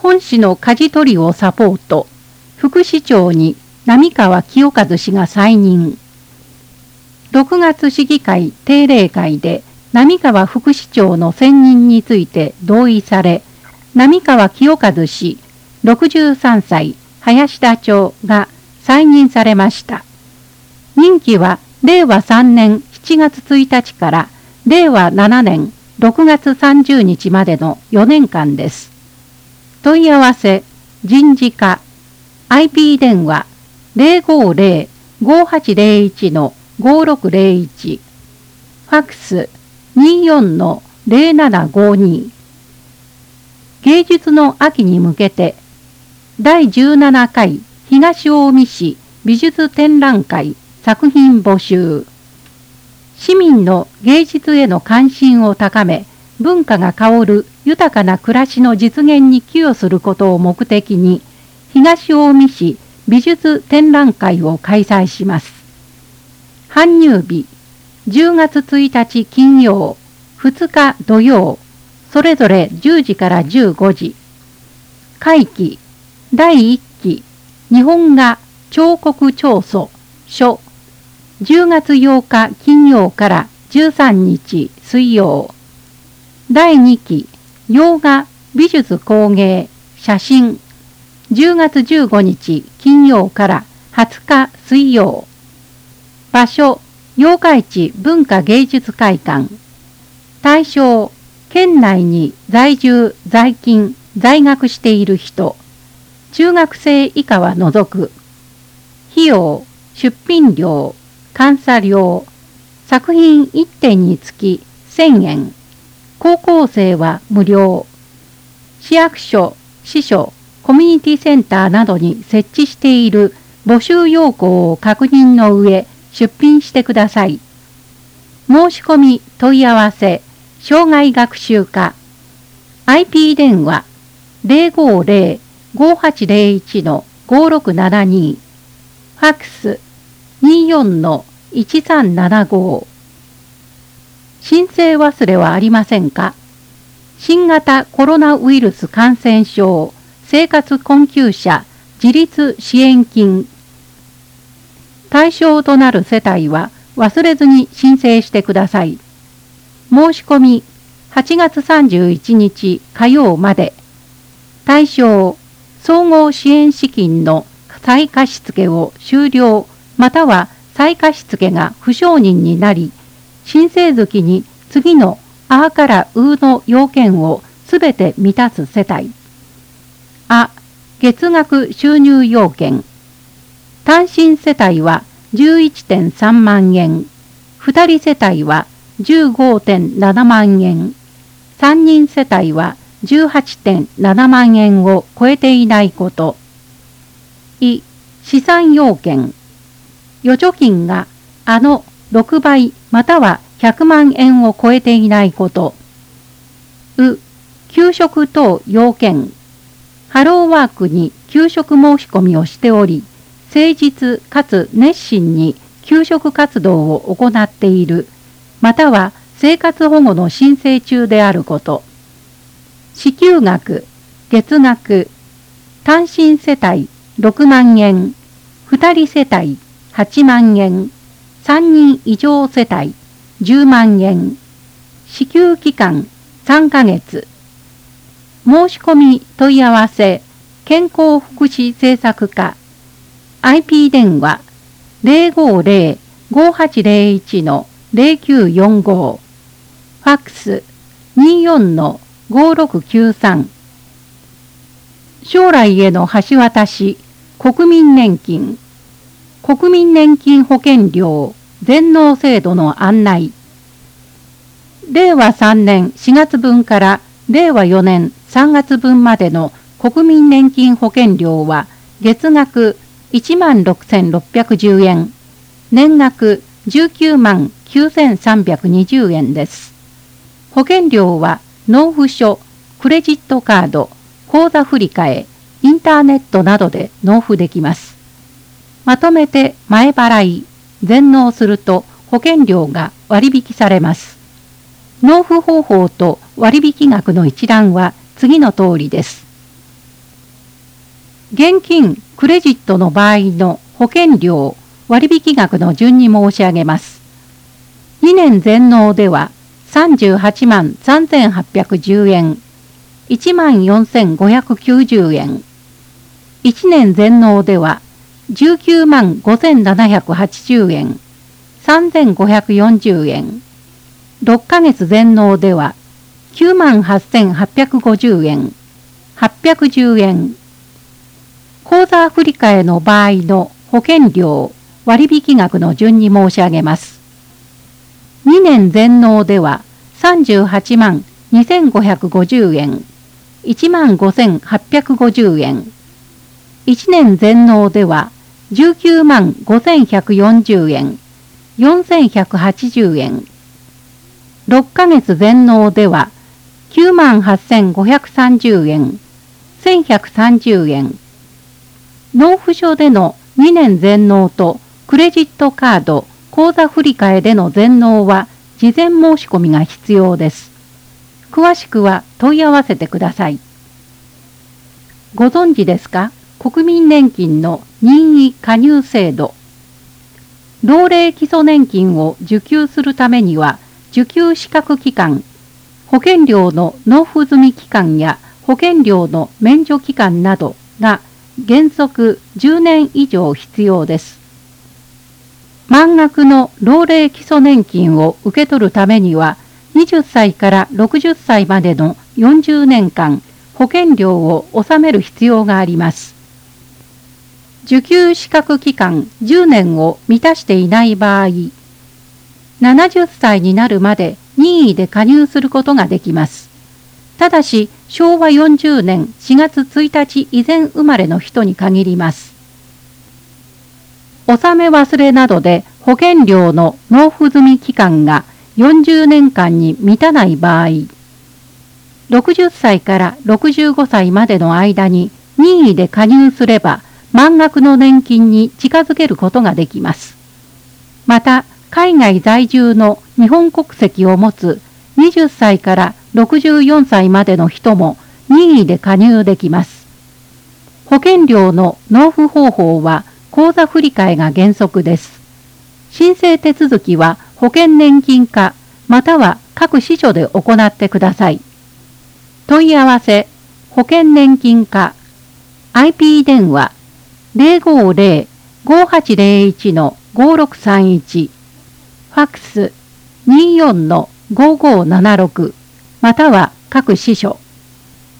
本市の舵取りをサポート。副市長に並川清和氏が再任。6月市議会定例会で並川副市長の選任について同意され、並川清和氏63歳林田町が再任されました。任期は令和3年7月1日から令和7年6月30日までの4年間です。問い合わせ人事課 IP 電話 050-5801-5601 ファックス 24-0752 芸術の秋に向けて第17回東近江市美術展覧会作品募集。市民の芸術への関心を高め、文化が香る豊かな暮らしの実現に寄与することを目的に、東近江市美術展覧会を開催します。搬入日、10月1日金曜、2日土曜、それぞれ10時から15時。会期、第1期、日本画彫刻彫塑書。10月8日金曜から13日水曜。第2期洋画美術工芸写真。10月15日金曜から20日水曜。場所八日市文化芸術会館。対象県内に在住在勤在学している人。中学生以下は除く。費用出品料監査料、作品1点につき1000円、高校生は無料。市役所、支所、コミュニティセンターなどに設置している募集要項を確認の上、出品してください。申し込み問い合わせ、障害学習課、IP 電話050-5801-5672、ファックス24-1375。申請忘れはありませんか？新型コロナウイルス感染症生活困窮者自立支援金。対象となる世帯は忘れずに申請してください。申し込み8月31日火曜まで。対象総合支援資金の再貸付を終了または再貸付が不承認になり、申請月に次のあからうの要件をすべて満たす世帯。あ、月額収入要件。単身世帯は 11.3 万円。2人世帯は 15.7 万円。3人世帯は 18.7 万円を超えていないこと。資産要件。預貯金が6倍または100万円を超えていないこと。給食等要件。ハローワークに給食申し込みをしており、誠実かつ熱心に給食活動を行っている、または生活保護の申請中であること。支給額、月額、単身世帯6万円、2人世帯8万円、3人以上世帯10万円、支給期間3ヶ月。申し込み問い合わせ、健康福祉政策課、IP 電話050-5801-0945、ファックス24-5693。将来への橋渡し、国民年金。国民年金保険料全納制度の案内。令和3年4月分から令和4年3月分までの国民年金保険料は月額16,610円、年額19万9,320円です。保険料は納付書、クレジットカード、口座振替、インターネットなどで納付できます。まとめて前払い、全納すると保険料が割引されます。納付方法と割引額の一覧は次の通りです。 現金、クレジットの場合の保険料、割引額の順に申し上げます。2年全納では38万3810円、1万4590円。1年全納では19万5780円、3540円。6ヶ月全納では9万8850円、810円。口座振替の場合の保険料、割引額の順に申し上げます。2年全納では38万2550円、1万5850円。1年全納では19万5140円、4180円。6ヶ月全納では9万8530円、1130円。納付書での2年全納とクレジットカード、口座振替での全納は事前申し込みが必要です。詳しくは問い合わせてください。ご存知ですか？国民年金の任意加入制度。老齢基礎年金を受給するためには、受給資格期間、保険料の納付済み期間や保険料の免除期間などが原則10年以上必要です。満額の老齢基礎年金を受け取るためには、20歳から60歳までの40年間、保険料を納める必要があります。受給資格期間10年を満たしていない場合、70歳になるまで任意で加入することができます。ただし、昭和40年4月1日以前生まれの人に限ります。納め忘れなどで保険料の納付済み期間が40年間に満たない場合、60歳から65歳までの間に任意で加入すれば満額の年金に近づけることができます。また、海外在住の日本国籍を持つ20歳から64歳までの人も任意で加入できます。保険料の納付方法は口座振替が原則です。申請手続きは保険年金課または各支所で行ってください。問い合わせ保険年金課 IP 電話 050-5801-5631 ファックス 24-5576 または各支所